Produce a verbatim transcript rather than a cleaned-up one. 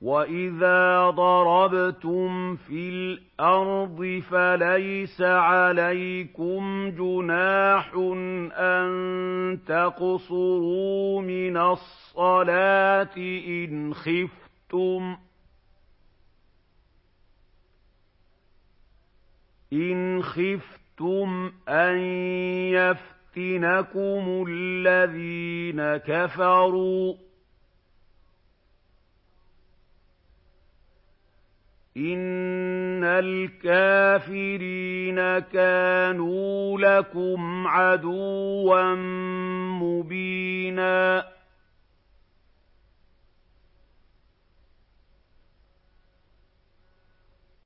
وَإِذَا ضَرَبْتُمْ فِي الْأَرْضِ فَلَيْسَ عَلَيْكُمْ جُنَاحٌ أَن تَقْصُرُوا مِنَ الصَّلَاةِ إِنْ خِفْتُمْ إِنْ خِفْتُمْ أَن يَفْتِنَكُمُ الَّذِينَ كَفَرُوا ۚ إِنَّ الْكَافِرِينَ كَانُوا لَكُمْ عَدُوًّا مُّبِينًا